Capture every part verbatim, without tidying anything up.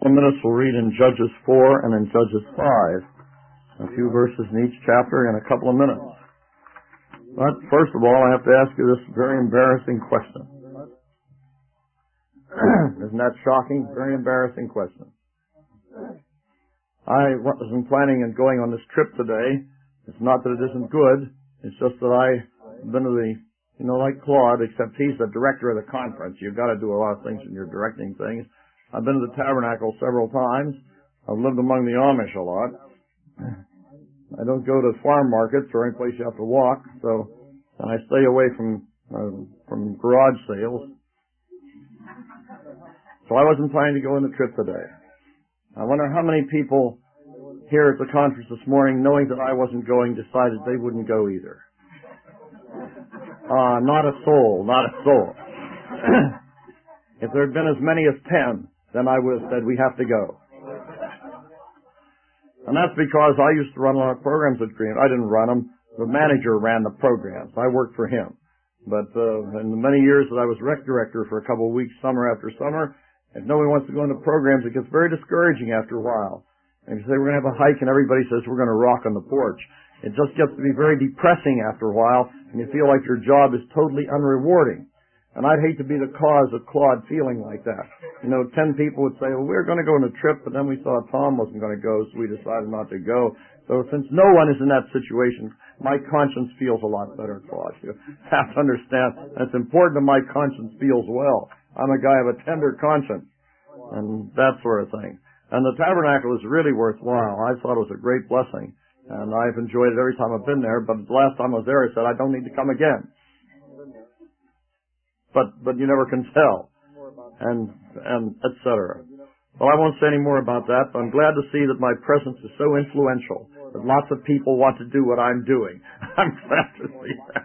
couple of minutes we'll read in Judges four and in Judges five. A few verses in each chapter in a couple of minutes. But first of all, I have to ask you this very embarrassing question. Isn't that shocking? Very embarrassing question. I wasn't planning on going on this trip today. It's not that it isn't good. It's just that I've been to the, you know, like Claude, except he's the director of the conference. You've got to do a lot of things when you're directing things. I've been to the Tabernacle several times. I've lived among the Amish a lot. I don't go to farm markets or any place you have to walk, so and I stay away from uh, from garage sales. So I wasn't planning to go on the trip today. I wonder how many people here at the conference this morning, knowing that I wasn't going, decided they wouldn't go either. Uh, not a soul, not a soul. If there had been as many as ten, then I would have said we have to go. And that's because I used to run a lot of programs at Green. I didn't run them. The manager ran the programs. I worked for him. But uh, in the many years that I was rec director for a couple of weeks, summer after summer, if nobody wants to go into programs, it gets very discouraging after a while. And if you say we're going to have a hike and everybody says we're going to rock on the porch, it just gets to be very depressing after a while, and you feel like your job is totally unrewarding. And I'd hate to be the cause of Claude feeling like that. You know, ten people would say, well, we we're going to go on a trip, but then we saw Tom wasn't going to go, so we decided not to go. So since no one is in that situation, my conscience feels a lot better, Claude. You have to understand, it's important that my conscience feels well. I'm a guy of a tender conscience, and that sort of thing. And the Tabernacle is really worthwhile. I thought it was a great blessing, and I've enjoyed it every time I've been there, but the last time I was there, I said, I don't need to come again. But, but you never can tell, and, and et cetera. Well, I won't say any more about that, but I'm glad to see that my presence is so influential that lots of people want to do what I'm doing. I'm glad to see that.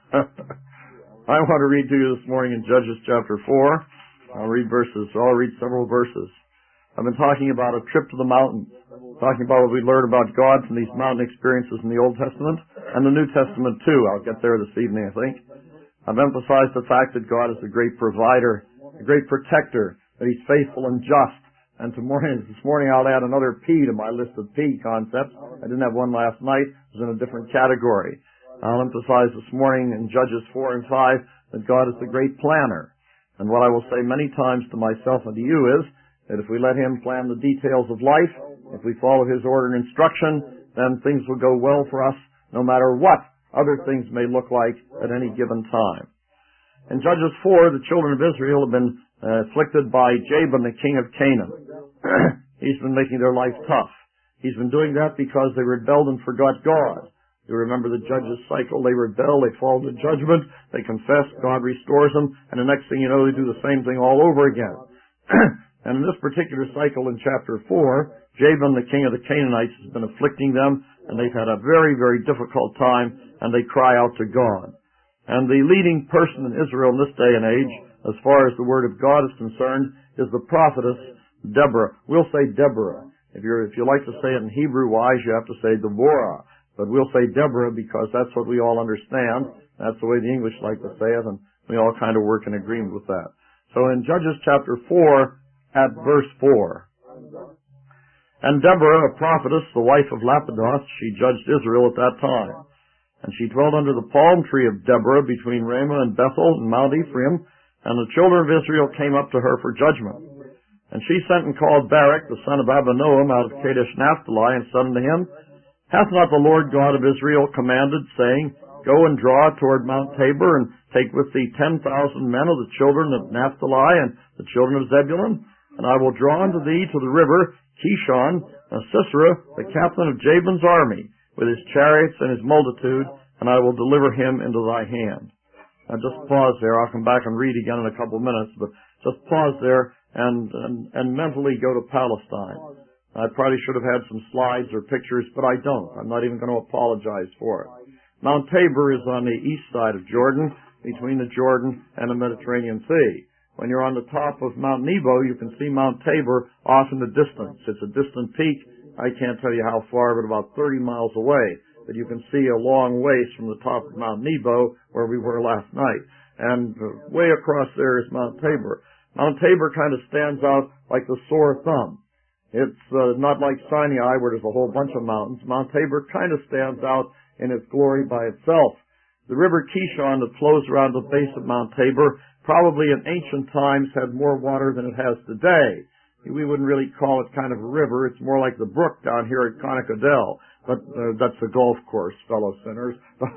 I want to read to you this morning in Judges chapter four. I'll read verses, I'll read several verses. I've been talking about a trip to the mountains, talking about what we learned about God from these mountain experiences in the Old Testament and the New Testament too. I'll get there this evening, I think. I've emphasized the fact that God is a great provider, a great protector, that He's faithful and just. And tomorrow, this morning I'll add another P to my list of P concepts. I didn't have one last night. It was in a different category. I'll emphasize this morning in Judges four and five that God is the great planner. And what I will say many times to myself and to you is that if we let Him plan the details of life, if we follow His order and instruction, then things will go well for us no matter what other things may look like at any given time. In Judges four, the children of Israel have been uh, afflicted by Jabin, the king of Canaan. He's been making their life tough. He's been doing that because they rebelled and forgot God. You remember the Judges cycle. They rebel, they fall into judgment, they confess, God restores them, and the next thing you know, they do the same thing all over again. And in this particular cycle in chapter four, Jabin, the king of the Canaanites, has been afflicting them, and they've had a very, very difficult time, and they cry out to God. And the leading person in Israel in this day and age, as far as the Word of God is concerned, is the prophetess Deborah. We'll say Deborah. If you're, if you like to say it in Hebrew-wise, you have to say Deborah. But we'll say Deborah because that's what we all understand. That's the way the English like to say it, and we all kind of work in agreement with that. So in Judges chapter four, at verse four, and Deborah, a prophetess, the wife of Lapidoth, she judged Israel at that time. And she dwelt under the palm tree of Deborah between Ramah and Bethel and Mount Ephraim, and the children of Israel came up to her for judgment. And she sent and called Barak, the son of Abinoam, out of Kadesh Naphtali, and said unto him, Hath not the Lord God of Israel commanded, saying, Go and draw toward Mount Tabor, and take with thee ten thousand men of the children of Naphtali and the children of Zebulun? And I will draw unto thee to the river Kishon, and Sisera, the captain of Jabin's army, with his chariots and his multitude, and I will deliver him into thy hand. Now just pause there. I'll come back and read again in a couple of minutes, but just pause there and, and, and mentally go to Palestine. I probably should have had some slides or pictures, but I don't. I'm not even going to apologize for it. Mount Tabor is on the east side of Jordan, between the Jordan and the Mediterranean Sea. When you're on the top of Mount Nebo, you can see Mount Tabor off in the distance. It's a distant peak. I can't tell you how far, but about thirty miles away. But you can see a long ways from the top of Mount Nebo, where we were last night. And way across there is Mount Tabor. Mount Tabor kind of stands out like the sore thumb. It's uh, not like Sinai where there's a whole bunch of mountains. Mount Tabor kind of stands out in its glory by itself. The river Kishon that flows around the base of Mount Tabor probably in ancient times had more water than it has today. We wouldn't really call it kind of a river. It's more like the brook down here at Connicadell. But uh, that's a golf course, fellow sinners. But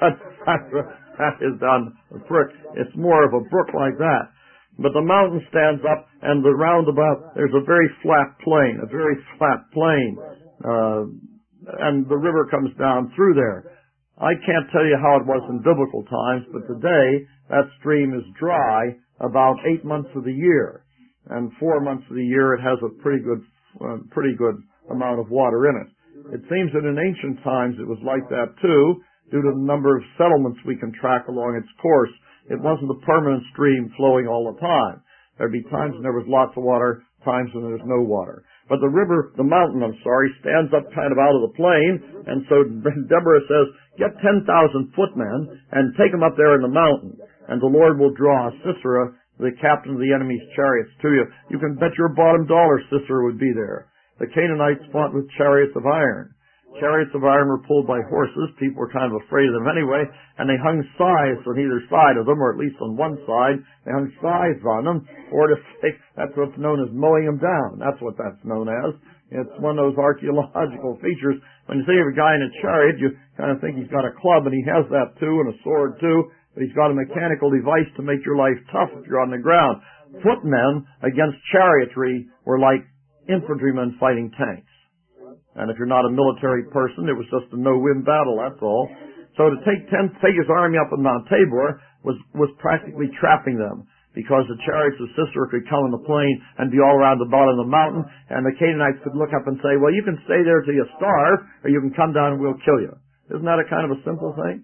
that is down the brook. It's more of a brook like that. But the mountain stands up, and the roundabout, there's a very flat plain, a very flat plain. Uh, and the river comes down through there. I can't tell you how it was in biblical times, but today that stream is dry about eight months of the year. And four months of the year it has a pretty good, uh, pretty good amount of water in it. It seems that in ancient times it was like that too, due to the number of settlements we can track along its course. It wasn't a permanent stream flowing all the time. There'd be times when there was lots of water, times when there's no water. But the river, the mountain, I'm sorry, stands up kind of out of the plain, and so Deborah says, get ten thousand footmen and take them up there in the mountain, and the Lord will draw Sisera, the captain of the enemy's chariots, to you. You can bet your bottom dollar Sisera would be there. The Canaanites fought with chariots of iron. Chariots of iron were pulled by horses. People were kind of afraid of them anyway, and they hung scythes on either side of them, or at least on one side. They hung scythes on them, or to say, that's what's known as mowing them down. That's what that's known as. It's one of those archaeological features. When you see a guy in a chariot, you kind of think he's got a club, and he has that too, and a sword too, but he's got a mechanical device to make your life tough if you're on the ground. Footmen against chariotry were like infantrymen fighting tanks. And if you're not a military person, it was just a no-win battle, that's all. So to take ten, take his army up on Mount Tabor was, was practically trapping them, because the chariots of Sisera could come in the plain and be all around the bottom of the mountain, and the Canaanites could look up and say, well, you can stay there till you starve, or you can come down and we'll kill you. Isn't that a kind of a simple thing?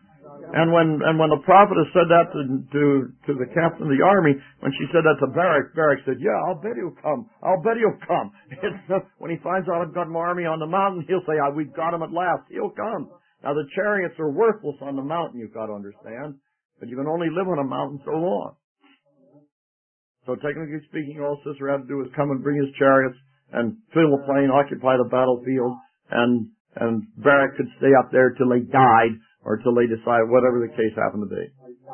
And when, and when the prophetess said that to, to, to the captain of the army, when she said that to Barak, Barak said, yeah, I'll bet he'll come. I'll bet he'll come. It's, uh, when he finds out I've got my army on the mountain, he'll say, oh, we've got him at last. He'll come. Now the chariots are worthless on the mountain, you've got to understand. But you can only live on a mountain so long. So technically speaking, all Sisera had to do was come and bring his chariots and fill the plain, occupy the battlefield, and, and Barak could stay up there till they died, or till they decide, whatever the case happened to be.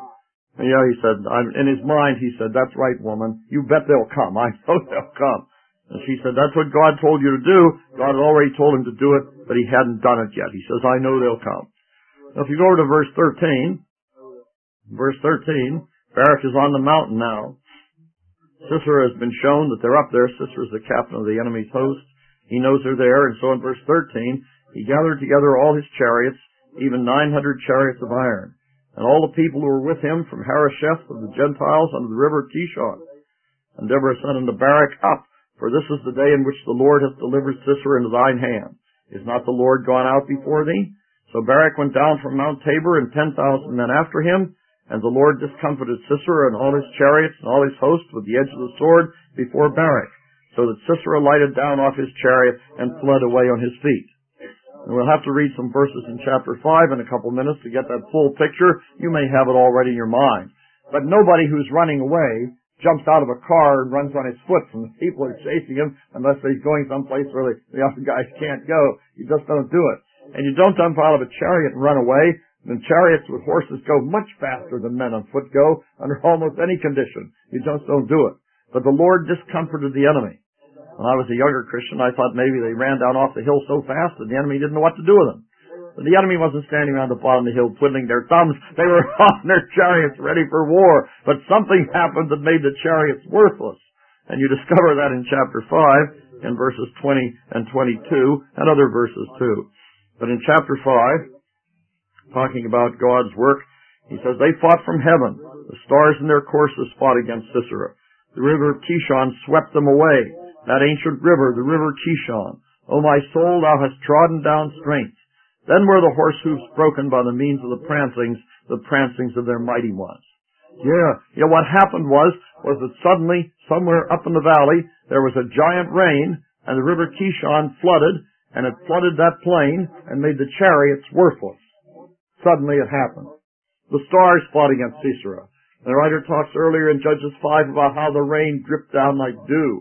And yeah, he said, I'm, in his mind, he said, that's right, woman. You bet they'll come. I know they'll come. And she said, that's what God told you to do. God had already told him to do it, but he hadn't done it yet. He says, I know they'll come. Now, if you go over to verse thirteen, verse thirteen, Barak is on the mountain now. Sisera has been shown that they're up there. Sisera is the captain of the enemy's host. He knows they're there. And so in verse thirteen, he gathered together all his chariots, even nine hundred chariots of iron, and all the people who were with him from Harosheth of the Gentiles unto the river Kishon. And Deborah said unto Barak, up, for this is the day in which the Lord hath delivered Sisera into thine hand. Is not the Lord gone out before thee? So Barak went down from Mount Tabor, and ten thousand men after him, and the Lord discomfited Sisera and all his chariots and all his host with the edge of the sword before Barak, so that Sisera lighted down off his chariot and fled away on his feet. And we'll have to read some verses in chapter five in a couple minutes to get that full picture. You may have it already in your mind. But nobody who's running away jumps out of a car and runs on his foot from the people who are chasing him unless he's going someplace where the, the other guys can't go. You just don't do it. And you don't jump out of a chariot and run away. And chariots with horses go much faster than men on foot go under almost any condition. You just don't do it. But the Lord discomforted the enemy. When I was a younger Christian, I thought maybe they ran down off the hill so fast that the enemy didn't know what to do with them. But the enemy wasn't standing around the bottom of the hill twiddling their thumbs. They were on their chariots ready for war. But something happened that made the chariots worthless. And you discover that in chapter five, in verses twenty and twenty-two, and other verses too. But in chapter five, talking about God's work, he says, they fought from heaven. The stars in their courses fought against Sisera. The river of Kishon swept them away. That ancient river, the river Kishon. O my soul, thou hast trodden down strength. Then were the horse hoofs broken by the means of the prancings, the prancings of their mighty ones. Yeah, yeah, what happened was, was that suddenly, somewhere up in the valley, there was a giant rain, and the river Kishon flooded, and it flooded that plain, and made the chariots worthless. Suddenly it happened. The stars fought against Sisera. The writer talks earlier in Judges five about how the rain dripped down like dew.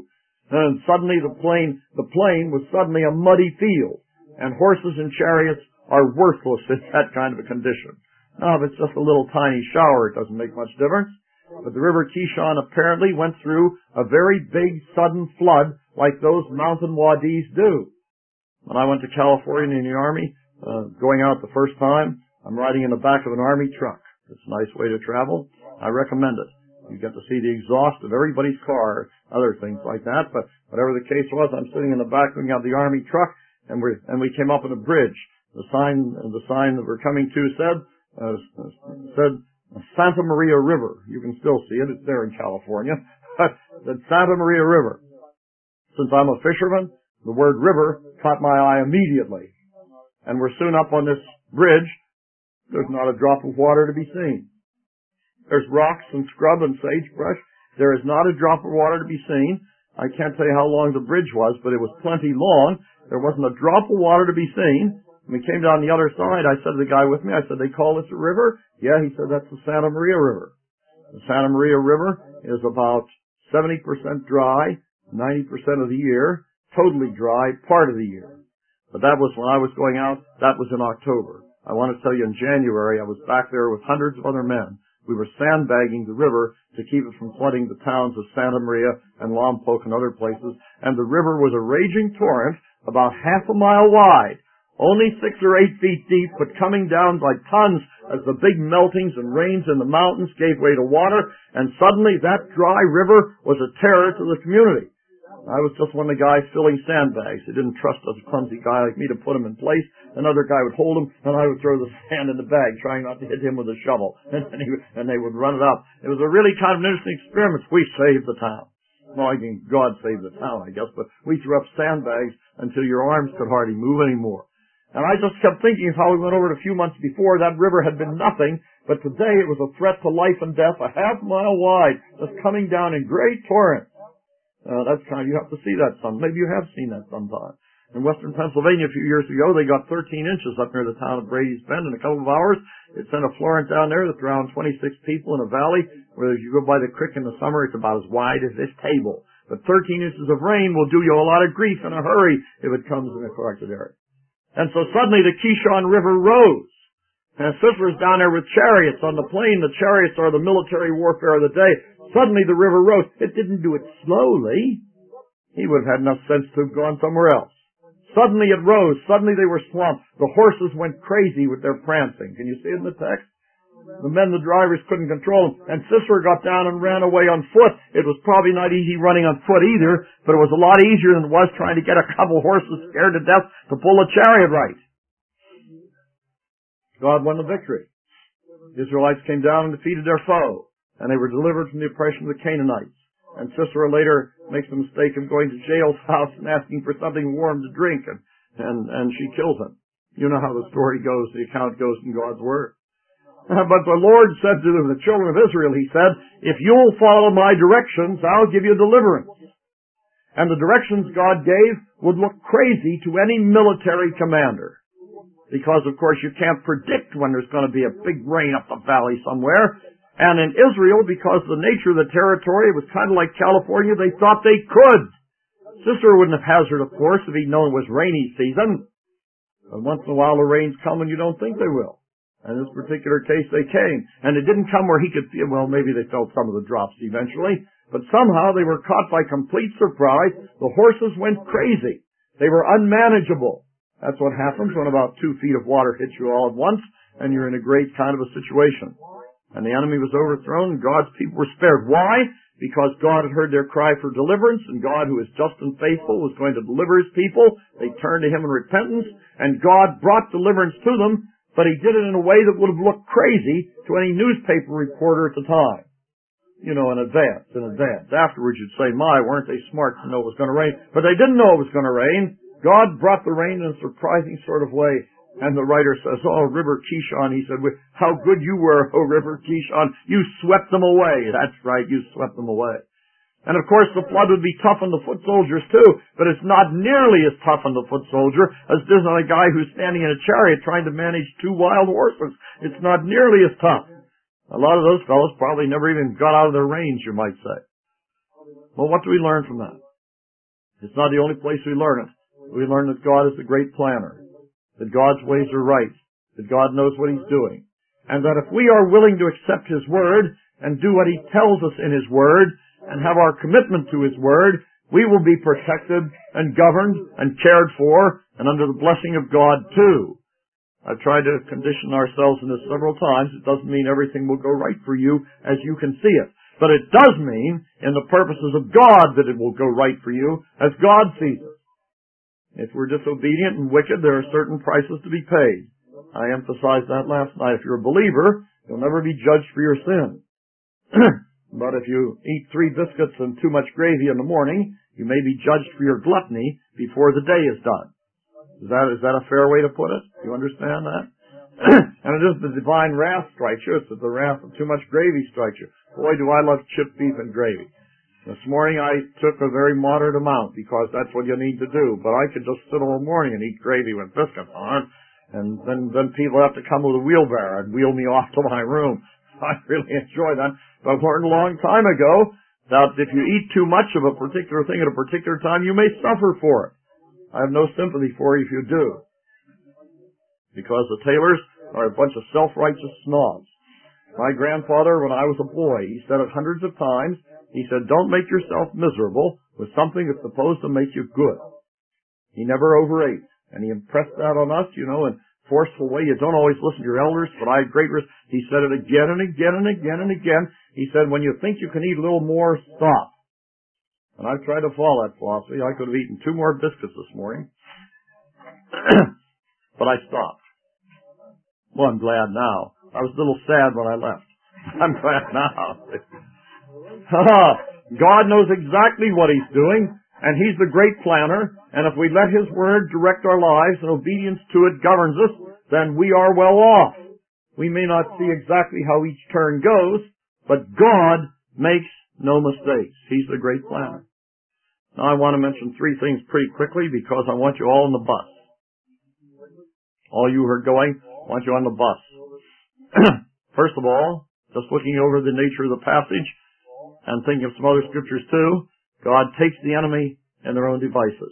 And suddenly the plain, the plain was suddenly a muddy field. And horses and chariots are worthless in that kind of a condition. Now, if it's just a little tiny shower, it doesn't make much difference. But the river Kishon apparently went through a very big sudden flood like those mountain wadis do. When I went to California in the Army, uh, going out the first time, I'm riding in the back of an Army truck. It's a nice way to travel. I recommend it. You get to see the exhaust of everybody's car, other things like that. But whatever the case was, I'm sitting in the back looking at the Army truck, and we and we came up on a bridge. The sign, the sign that we're coming to said, uh, said Santa Maria River. You can still see it. It's there in California. The Santa Maria River. Since I'm a fisherman, the word river caught my eye immediately. And we're soon up on this bridge. There's not a drop of water to be seen. There's rocks and scrub and sagebrush. There is not a drop of water to be seen. I can't tell you how long the bridge was, but it was plenty long. There wasn't a drop of water to be seen. When we came down the other side, I said to the guy with me, I said, they call this a river? Yeah, he said, that's the Santa Maria River. The Santa Maria River is about seventy percent dry, ninety percent of the year, totally dry part of the year. But that was when I was going out, that was in October. I want to tell you in January, I was back there with hundreds of other men. We were sandbagging the river to keep it from flooding the towns of Santa Maria and Lompoc and other places. And the river was a raging torrent about half a mile wide, only six or eight feet deep, but coming down by tons as the big meltings and rains in the mountains gave way to water. And suddenly that dry river was a terror to the community. I was just one of the guys filling sandbags. They didn't trust a clumsy guy like me to put him in place. Another guy would hold him, and I would throw the sand in the bag, trying not to hit him with a shovel. And, he, and they would run it up. It was a really kind of an interesting experiment. We saved the town. Well, I mean, God saved the town, I guess, but we threw up sandbags until your arms could hardly move anymore. And I just kept thinking of how we went over it a few months before. That river had been nothing, but today it was a threat to life and death, a half mile wide, just coming down in great torrents. Uh, that's kind of, you have to see that some. Maybe you have seen that sometime. In western Pennsylvania a few years ago, they got thirteen inches up near the town of Brady's Bend in a couple of hours. It sent a florent down there that drowned twenty-six people in a valley where as you go by the creek in the summer, it's about as wide as this table. But thirteen inches of rain will do you a lot of grief in a hurry if it comes in a corrected area. And so suddenly the Kishon River rose. And Sisera is down there with chariots on the plain. The chariots are the military warfare of the day. Suddenly the river rose. It didn't do it slowly. He would have had enough sense to have gone somewhere else. Suddenly it rose. Suddenly they were swamped. The horses went crazy with their prancing. Can you see it in the text? The men, the drivers, couldn't control them. And Sisera got down and ran away on foot. It was probably not easy running on foot either, but it was a lot easier than it was trying to get a couple horses scared to death to pull a chariot right. God won the victory. The Israelites came down and defeated their foe, and they were delivered from the oppression of the Canaanites. And Sisera later makes the mistake of going to Jael's house and asking for something warm to drink, and, and, and she kills him. You know how the story goes, the account goes in God's Word. Uh, but the Lord said to the children of Israel, He said, if you'll follow my directions, I'll give you deliverance. And the directions God gave would look crazy to any military commander. Because, of course, you can't predict when there's going to be a big rain up the valley somewhere. And in Israel, because of the nature of the territory, it was kind of like California, they thought they could. Sisera wouldn't have hazarded a course if he'd known it was rainy season. But once in a while the rains come and you don't think they will. And in this particular case they came. And it didn't come where he could feel, well, maybe they felt some of the drops eventually. But somehow they were caught by complete surprise. The horses went crazy. They were unmanageable. That's what happens when about two feet of water hits you all at once, and you're in a great kind of a situation. And the enemy was overthrown, and God's people were spared. Why? Because God had heard their cry for deliverance, and God, who is just and faithful, was going to deliver His people. They turned to Him in repentance, and God brought deliverance to them, but He did it in a way that would have looked crazy to any newspaper reporter at the time. You know, in advance, in advance. Afterwards you'd say, my, weren't they smart to know it was going to rain? But they didn't know it was going to rain. God brought the rain in a surprising sort of way. And the writer says, oh, River Kishon, he said, how good you were, oh, River Kishon. You swept them away. That's right, you swept them away. And of course the flood would be tough on the foot soldiers too, but it's not nearly as tough on the foot soldier as it is on a guy who's standing in a chariot trying to manage two wild horses. It's not nearly as tough. A lot of those fellows probably never even got out of their range, you might say. Well, what do we learn from that? It's not the only place we learn it. We learn that God is the great planner, that God's ways are right, that God knows what He's doing, and that if we are willing to accept His Word and do what He tells us in His Word and have our commitment to His Word, we will be protected and governed and cared for and under the blessing of God too. I've tried to condition ourselves in this several times. It doesn't mean everything will go right for you as you can see it. But it does mean, in the purposes of God, that it will go right for you as God sees it. If we're disobedient and wicked, there are certain prices to be paid. I emphasized that last night. If you're a believer, you'll never be judged for your sin. But if you eat three biscuits and too much gravy in the morning, you may be judged for your gluttony before the day is done. Is that, is that a fair way to put it? You understand that? And it isn't the divine wrath strikes you, it's that the wrath of too much gravy strikes you. Boy, do I love chipped beef and gravy. This morning I took a very moderate amount because that's what you need to do. But I could just sit all morning and eat gravy with biscuits on it. And then, then people have to come with a wheelbarrow and wheel me off to my room. I really enjoy that. But I learned a long time ago that if you eat too much of a particular thing at a particular time, you may suffer for it. I have no sympathy for you if you do. Because the Taylors are a bunch of self-righteous snobs. My grandfather, when I was a boy, he said it hundreds of times, he said, don't make yourself miserable with something that's supposed to make you good. He never overate. And he impressed that on us, you know, in a forceful way. You don't always listen to your elders, but I had great risk. He said it again and again and again and again. He said, when you think you can eat a little more, stop. And I've tried to follow that philosophy. I could have eaten two more biscuits this morning. But I stopped. Well, I'm glad now. I was a little sad when I left. I'm glad now. God knows exactly what He's doing, and He's the great planner, and if we let His Word direct our lives and obedience to it governs us, then we are well off. We may not see exactly how each turn goes, but God makes no mistakes. He's the great planner. Now I want to mention three things pretty quickly because I want you all on the bus. All you who are going, I want you on the bus. First of all, just looking over the nature of the passage and thinking of some other scriptures too, God takes the enemy and their own devices.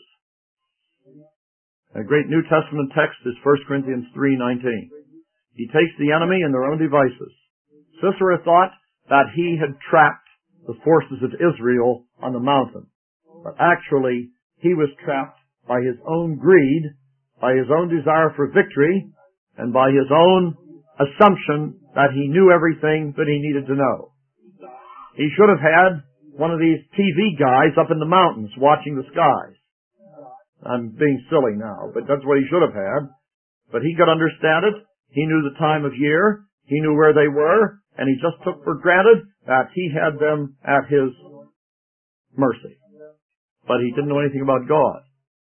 A great New Testament text is First Corinthians three nineteen. He takes the enemy and their own devices. Sisera thought that he had trapped the forces of Israel on the mountain. But actually, he was trapped by his own greed, by his own desire for victory, and by his own assumption that he knew everything that he needed to know. He should have had one of these T V guys up in the mountains watching the skies. I'm being silly now, but that's what he should have had. But he could understand it. He knew the time of year. He knew where they were. And he just took for granted that he had them at his mercy. But he didn't know anything about God.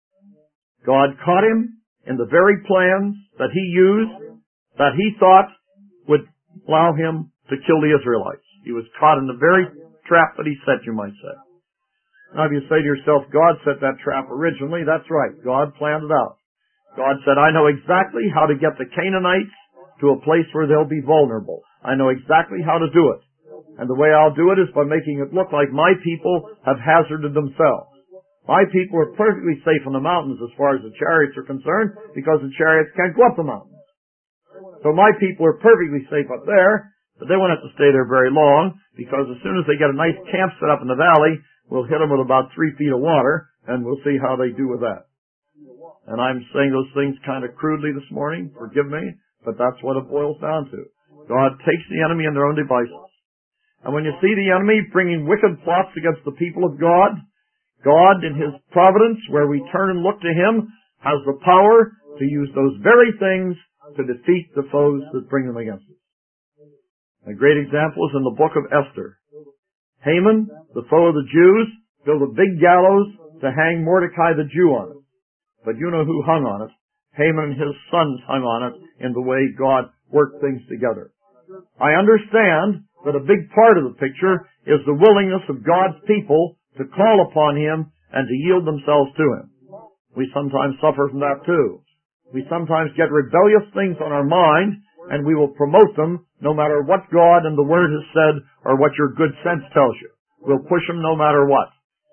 God caught him in the very plans that he used, that he thought would allow him to kill the Israelites. He was caught in the very trap that he set, you might say. Now, if you say to yourself, God set that trap originally, that's right. God planned it out. God said, I know exactly how to get the Canaanites to a place where they'll be vulnerable. I know exactly how to do it. And the way I'll do it is by making it look like my people have hazarded themselves. My people are perfectly safe on the mountains as far as the chariots are concerned, because the chariots can't go up the mountains. So my people are perfectly safe up there, but they won't have to stay there very long, because as soon as they get a nice camp set up in the valley, we'll hit them with about three feet of water, and we'll see how they do with that. And I'm saying those things kind of crudely this morning, forgive me, but that's what it boils down to. God takes the enemy in their own devices. And when you see the enemy bringing wicked plots against the people of God, God, in His providence, where we turn and look to Him, has the power to use those very things to defeat the foes that bring them against us. A great example is in the book of Esther. Haman, the foe of the Jews, built a big gallows to hang Mordecai the Jew on it. But you know who hung on it. Haman and his sons hung on it in the way God worked things together. I understand that a big part of the picture is the willingness of God's people to call upon Him and to yield themselves to Him. We sometimes suffer from that too. We sometimes get rebellious things on our mind, and we will promote them no matter what God and the Word has said or what your good sense tells you. We'll push them no matter what.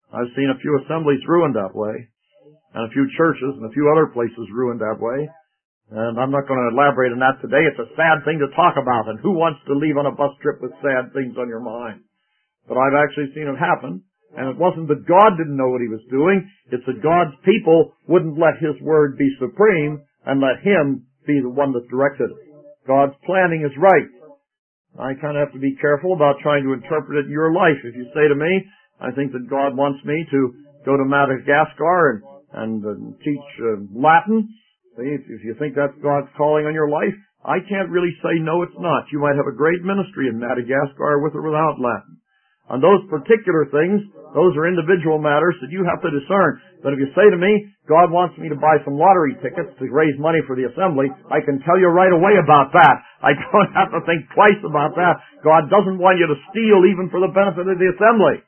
I've seen a few assemblies ruined that way, and a few churches and a few other places ruined that way. And I'm not going to elaborate on that today. It's a sad thing to talk about, and who wants to leave on a bus trip with sad things on your mind? But I've actually seen it happen, and it wasn't that God didn't know what He was doing. It's that God's people wouldn't let His word be supreme and let Him be the one that directed it. God's planning is right. I kind of have to be careful about trying to interpret it in your life. If you say to me, I think that God wants me to go to Madagascar and, and uh, teach uh, Latin, if you think that's God's calling on your life, I can't really say no, it's not. You might have a great ministry in Madagascar with or without Latin. On those particular things, those are individual matters that you have to discern. But if you say to me, God wants me to buy some lottery tickets to raise money for the assembly, I can tell you right away about that. I don't have to think twice about that. God doesn't want you to steal even for the benefit of the assembly.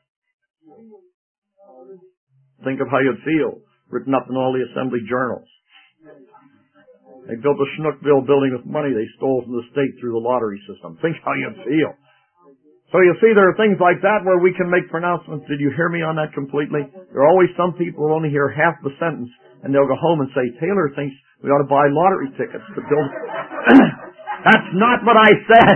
Think of how you'd feel, written up in all the assembly journals. They built a Schnookville building with money they stole from the state through the lottery system. Think how you'd feel. So you see, there are things like that where we can make pronouncements. Did you hear me on that completely? There are always some people who only hear half the sentence, and they'll go home and say, Taylor thinks we ought to buy lottery tickets to build. That's not what I said.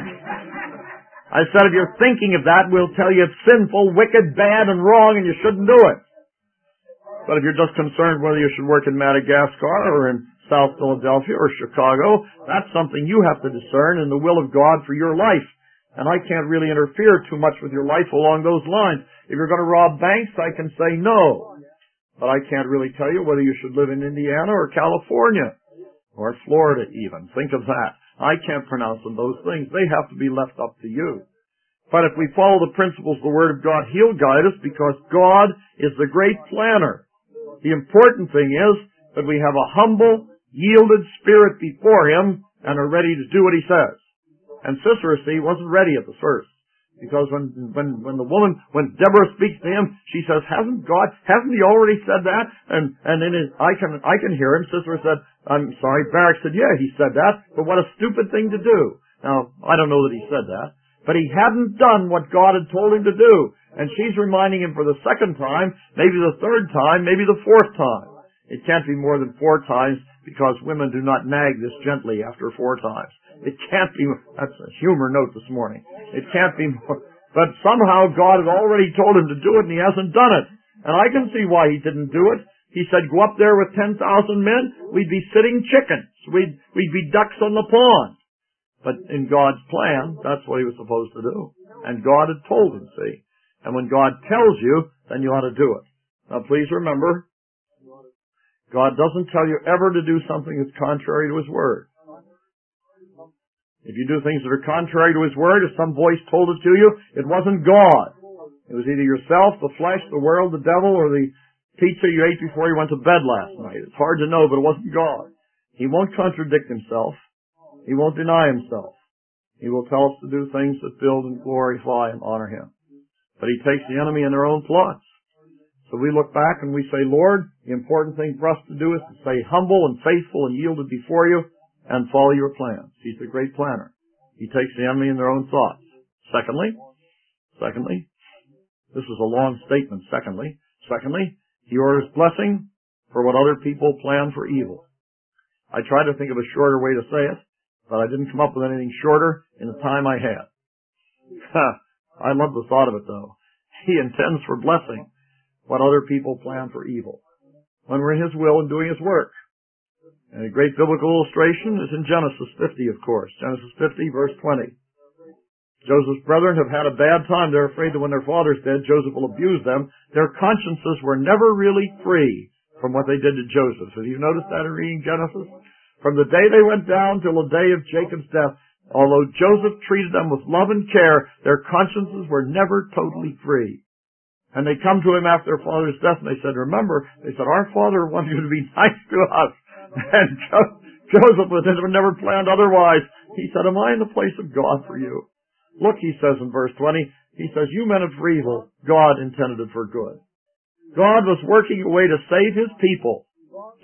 I said if you're thinking of that, we'll tell you it's sinful, wicked, bad, and wrong, and you shouldn't do it. But if you're just concerned whether you should work in Madagascar or in South Philadelphia or Chicago, that's something you have to discern in the will of God for your life. And I can't really interfere too much with your life along those lines. If you're going to rob banks, I can say no. But I can't really tell you whether you should live in Indiana or California or Florida even. Think of that. I can't pronounce on those things. They have to be left up to you. But if we follow the principles of the Word of God, He'll guide us because God is the great planner. The important thing is that we have a humble, yielded spirit before Him and are ready to do what He says. And Sisera, see, wasn't ready at the first. Because when, when, when the woman, when Deborah speaks to him, she says, hasn't God, hasn't He already said that? And, and in his, I can, I can hear him. Sisera said, I'm sorry. Barak said, yeah, he said that, but what a stupid thing to do. Now, I don't know that he said that, but he hadn't done what God had told him to do. And she's reminding him for the second time, maybe the third time, maybe the fourth time. It can't be more than four times because women do not nag this gently after four times. It can't be, that's a humor note this morning. It can't be more, but somehow God had already told him to do it and he hasn't done it. And I can see why he didn't do it. He said, go up there with ten thousand men, we'd be sitting chickens. We'd, we'd be ducks on the pond. But in God's plan, that's what he was supposed to do. And God had told him, see. And when God tells you, then you ought to do it. Now please remember, God doesn't tell you ever to do something that's contrary to His Word. If you do things that are contrary to His Word, if some voice told it to you, it wasn't God. It was either yourself, the flesh, the world, the devil, or the pizza you ate before you went to bed last night. It's hard to know, but it wasn't God. He won't contradict Himself. He won't deny Himself. He will tell us to do things that build and glorify and honor Him. But He takes the enemy in their own plots. So we look back and we say, Lord, the important thing for us to do is to stay humble and faithful and yielded before You and follow Your plans. He's the great planner. He takes the enemy in their own thoughts. Secondly, secondly, this is a long statement, secondly, secondly, He orders blessing for what other people plan for evil. I tried to think of a shorter way to say it, but I didn't come up with anything shorter in the time I had. I love the thought of it, though. He intends for blessing what other people plan for evil when we're in His will and doing His work. And a great biblical illustration is in Genesis fifty, of course. Genesis fifty, verse twenty. Joseph's brethren have had a bad time. They're afraid that when their father's dead, Joseph will abuse them. Their consciences were never really free from what they did to Joseph. Have you noticed that in reading Genesis? From the day they went down till the day of Jacob's death, although Joseph treated them with love and care, their consciences were never totally free. And they come to him after their father's death and they said, remember, they said, our father wanted you to be nice to us. And Joseph was never planned otherwise. He said, am I in the place of God for you? Look, he says in verse twenty, he says, you meant it for evil. God intended it for good. God was working a way to save His people.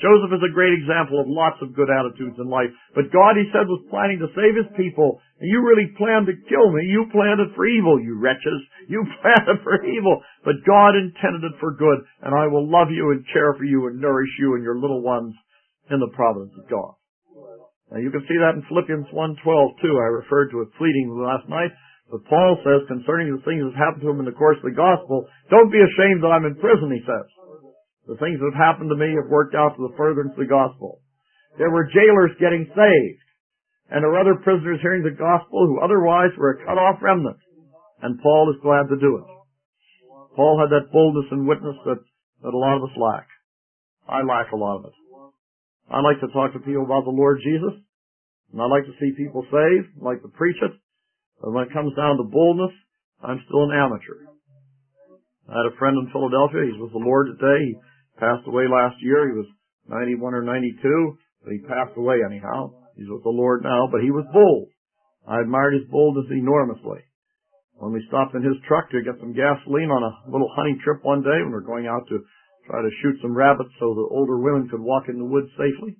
Joseph is a great example of lots of good attitudes in life. But God, he said, was planning to save his people. And you really planned to kill me. You planned it for evil, you wretches. You planned it for evil. But God intended it for good. And I will love you and care for you and nourish you and your little ones in the providence of God. Now you can see that in Philippians one twelve too. I referred to it fleetingly last night. But Paul says concerning the things that happened to him in the course of the gospel, don't be ashamed that I'm in prison, he says. The things that have happened to me have worked out to the furtherance of the gospel. There were jailers getting saved, and there were other prisoners hearing the gospel who otherwise were a cut-off remnant. And Paul is glad to do it. Paul had that boldness and witness that, that a lot of us lack. I lack a lot of it. I like to talk to people about the Lord Jesus, and I like to see people saved, I like to preach it, but when it comes down to boldness, I'm still an amateur. I had a friend in Philadelphia. He's with the Lord today. He passed away last year. He was ninety-one or ninety-two, but he passed away anyhow. He's with the Lord now, but he was bold. I admired his boldness enormously. When we stopped in his truck to get some gasoline on a little hunting trip one day, when we were going out to try to shoot some rabbits so the older women could walk in the woods safely,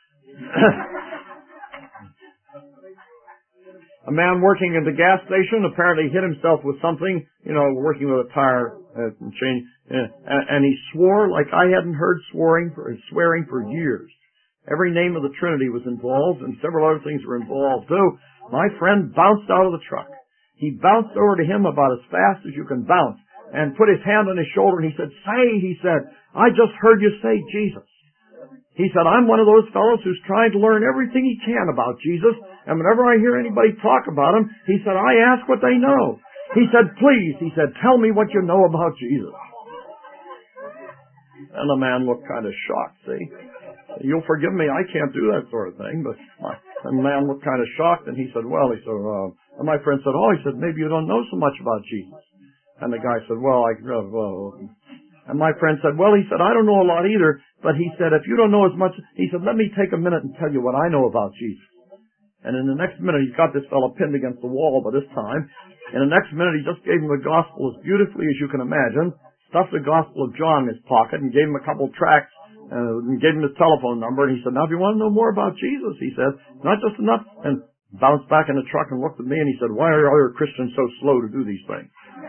a man working at the gas station apparently hit himself with something, you know, working with a tire uh, and change, uh, and he swore like I hadn't heard swearing for, swearing for years. Every name of the Trinity was involved, and several other things were involved too. My friend bounced out of the truck. He bounced over to him about as fast as you can bounce, and put his hand on his shoulder, and he said, "Say," he said, "I just heard you say Jesus." He said, "I'm one of those fellows who's trying to learn everything he can about Jesus, and whenever I hear anybody talk about him," he said, "I ask what they know." He said, "Please," he said, "tell me what you know about Jesus." And the man looked kind of shocked, see. You'll forgive me, I can't do that sort of thing, but my, the man looked kind of shocked, and he said, "Well," he said, uh, and my friend said, "Oh," he said, "maybe you don't know so much about Jesus." And the guy said, "Well, I, uh, well," and my friend said, "Well," he said, "I don't know a lot either, but," he said, "if you don't know as much," he said, "let me take a minute and tell you what I know about Jesus." And in the next minute, he's got this fellow pinned against the wall by this time. In the next minute, he just gave him the gospel as beautifully as you can imagine, stuffed the Gospel of John in his pocket, and gave him a couple tracts, uh, and gave him his telephone number, and he said, "Now, if you want to know more about Jesus," he said, "not just enough," and bounced back in the truck and looked at me, and he said, "Why are other Christians so slow to do these things?"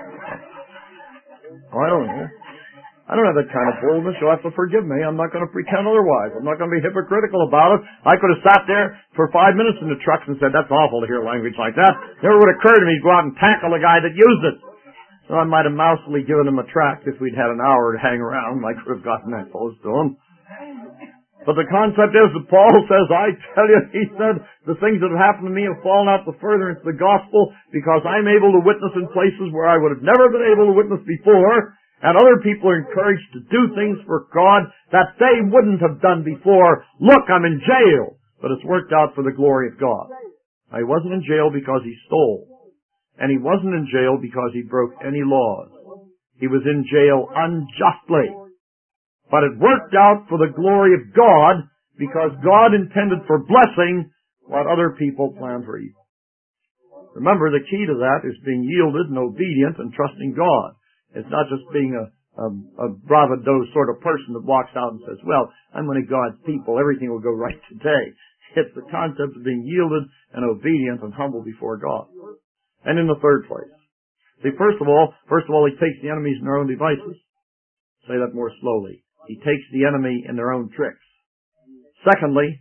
Oh, I don't know. I don't have that kind of boldness. You'll have to forgive me. I'm not going to pretend otherwise. I'm not going to be hypocritical about it. I could have sat there for five minutes in the trucks and said, "That's awful to hear language like that." Never would occur to me to go out and tackle the guy that used it. So I might have mousily given him a tract if we'd had an hour to hang around. I could have gotten that close to him. But the concept is that Paul says, "I tell you," he said, "the things that have happened to me have fallen out the furtherance of the gospel because I'm able to witness in places where I would have never been able to witness before, and other people are encouraged to do things for God that they wouldn't have done before. Look, I'm in jail, but it's worked out for the glory of God." Now, he wasn't in jail because he stole, and he wasn't in jail because he broke any laws. He was in jail unjustly. But it worked out for the glory of God because God intended for blessing what other people planned for evil. Remember, the key to that is being yielded and obedient and trusting God. It's not just being a, a, a bravado sort of person that walks out and says, "Well, I'm one of God's people. Everything will go right today." It's the concept of being yielded and obedient and humble before God. And in the third place, see, first of all, first of all, he takes the enemies in their own devices. Say that more slowly. He takes the enemy in their own tricks. Secondly,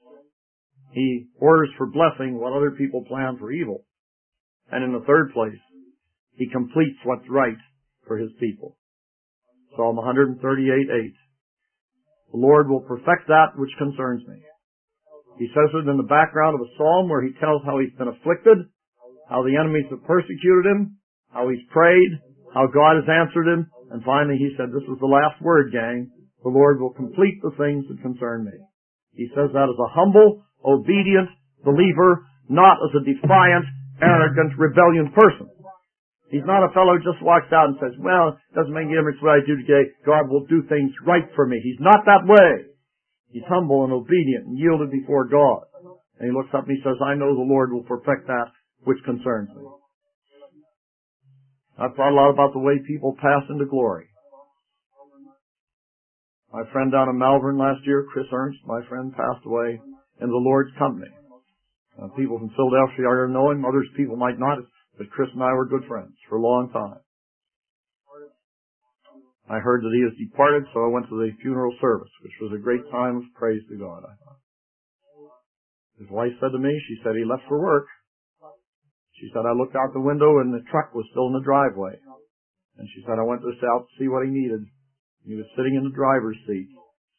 he orders for blessing what other people plan for evil. And in the third place, he completes what's right for his people. Psalm one thirty-eight eight. The Lord will perfect that which concerns me. He says it in the background of a psalm where he tells how he's been afflicted, how the enemies have persecuted him, how he's prayed, how God has answered him, and finally he said, "This is the last word, gang. The Lord will complete the things that concern me." He says that as a humble, obedient believer, not as a defiant, arrogant, rebellion person. He's not a fellow who just walks out and says, "Well, it doesn't make any difference what I do today. God will do things right for me." He's not that way. He's humble and obedient and yielded before God. And he looks up and he says, "I know the Lord will perfect that which concerns me." I've thought a lot about the way people pass into glory. My friend down in Malvern last year, Chris Ernst, my friend, passed away in the Lord's company. Uh, people from Philadelphia are know him. Others people might not, but Chris and I were good friends for a long time. I heard that he has departed, so I went to the funeral service, which was a great time of praise to God, I thought. His wife said to me, she said he left for work. She said, I looked out the window and the truck was still in the driveway. And she said, I went to out to see what he needed. He was sitting in the driver's seat.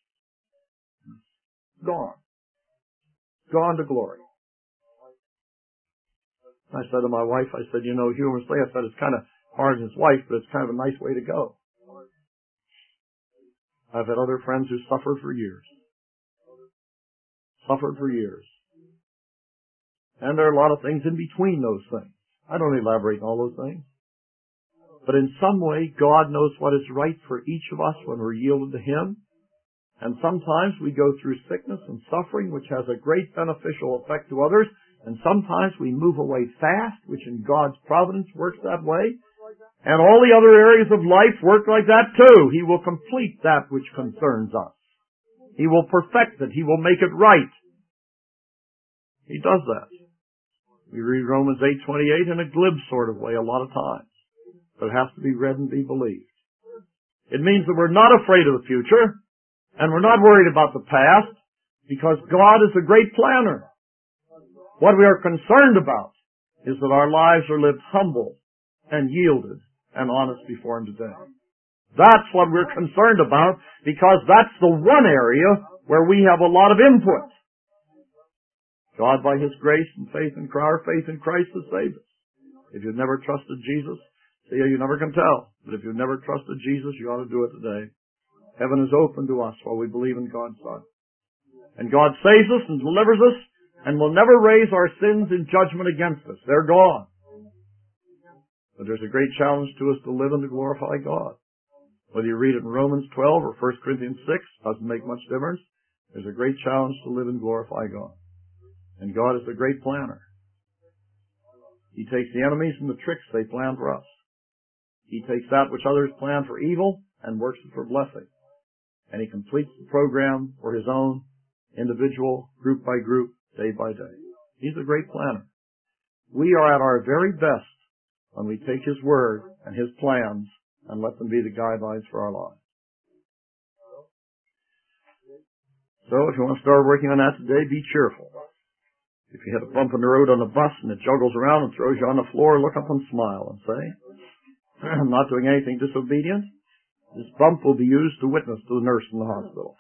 Gone. Gone to glory. I said to my wife, I said, you know, humorously, I said, it's kind of hard on his wife, but it's kind of a nice way to go. I've had other friends who suffered for years. Suffered for years. And there are a lot of things in between those things. I don't elaborate on all those things. But in some way, God knows what is right for each of us when we're yielded to Him. And sometimes we go through sickness and suffering, which has a great beneficial effect to others. And sometimes we move away fast, which in God's providence works that way. And all the other areas of life work like that too. He will complete that which concerns us. He will perfect it. He will make it right. He does that. We read Romans eight twenty-eight in a glib sort of way a lot of times. But it has to be read and be believed. It means that we're not afraid of the future, and we're not worried about the past, because God is a great planner. What we are concerned about is that our lives are lived humble and yielded and honest before Him today. That's what we're concerned about, because that's the one area where we have a lot of input. God, by His grace and faith in our faith in Christ, has saved us. If you've never trusted Jesus, see, you never can tell. But if you've never trusted Jesus, you ought to do it today. Heaven is open to us while we believe in God's Son. And God saves us and delivers us, and will never raise our sins in judgment against us. They're gone. But there's a great challenge to us to live and to glorify God. Whether you read it in Romans twelve or First Corinthians six, doesn't make much difference. There's a great challenge to live and glorify God. And God is a great planner. He takes the enemies and the tricks they plan for us. He takes that which others plan for evil and works it for blessing. And He completes the program for His own, individual, group by group, day by day. He's a great planner. We are at our very best when we take His Word and His plans and let them be the guidelines for our lives. So if you want to start working on that today, be cheerful. If you hit a bump in the road on the bus and it juggles around and throws you on the floor, look up and smile and say, I'm not doing anything disobedient. This bump will be used to witness to the nurse in the hospital.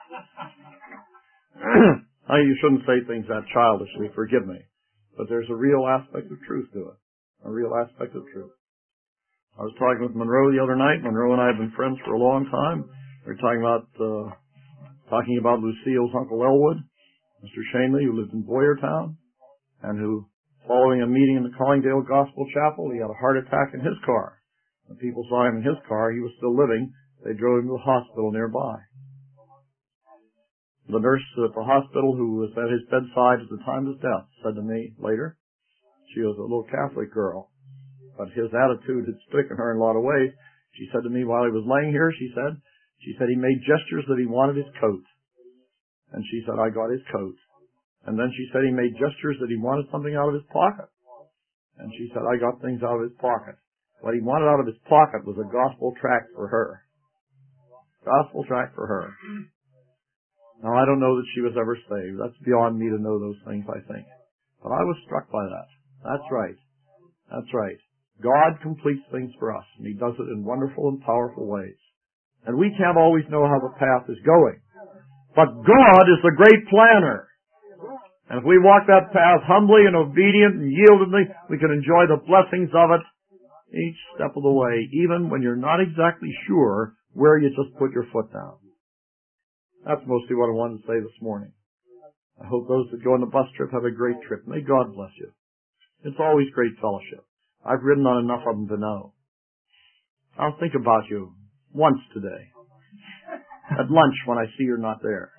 Now, you shouldn't say things that childishly, forgive me. But there's a real aspect of truth to it. A real aspect of truth. I was talking with Monroe the other night. Monroe and I have been friends for a long time. We were talking about, uh, talking about Lucille's Uncle Elwood, Mister Shanley, who lived in Boyertown, and who, following a meeting in the Collingdale Gospel Chapel, he had a heart attack in his car. When people saw him in his car, he was still living. They drove him to a hospital nearby. The nurse at the hospital who was at his bedside at the time of his death said to me later, she was a little Catholic girl, but his attitude had stricken her in a lot of ways. She said to me while he was laying here, she said, she said he made gestures that he wanted his coat. And she said, I got his coat. And then she said he made gestures that he wanted something out of his pocket. And she said, I got things out of his pocket. What he wanted out of his pocket was a gospel tract for her. Gospel tract for her. Now, I don't know that she was ever saved. That's beyond me to know those things, I think. But I was struck by that. That's right. That's right. God completes things for us, and He does it in wonderful and powerful ways. And we can't always know how the path is going. But God is the great planner. And if we walk that path humbly and obedient and yieldedly, we can enjoy the blessings of it each step of the way, even when you're not exactly sure where you just put your foot down. That's mostly what I wanted to say this morning. I hope those that go on the bus trip have a great trip. May God bless you. It's always great fellowship. I've ridden on enough of them to know. I'll think about you once today. At lunch when I see you're not there.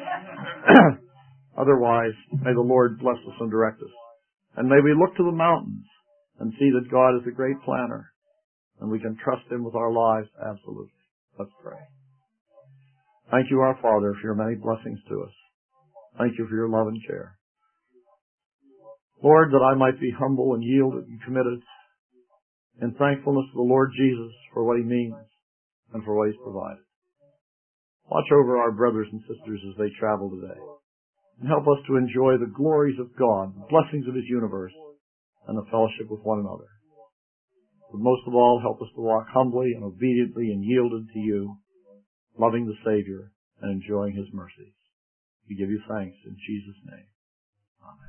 Otherwise, may the Lord bless us and direct us. And may we look to the mountains and see that God is a great planner. And we can trust Him with our lives absolutely. Let's pray. Thank you, our Father, for your many blessings to us. Thank you for your love and care. Lord, that I might be humble and yielded and committed in thankfulness to the Lord Jesus for what he means and for what he's provided. Watch over our brothers and sisters as they travel today, and help us to enjoy the glories of God, the blessings of his universe, and the fellowship with one another. But most of all, help us to walk humbly and obediently and yielded to you, loving the Savior and enjoying his mercies. We give you thanks in Jesus' name. Amen.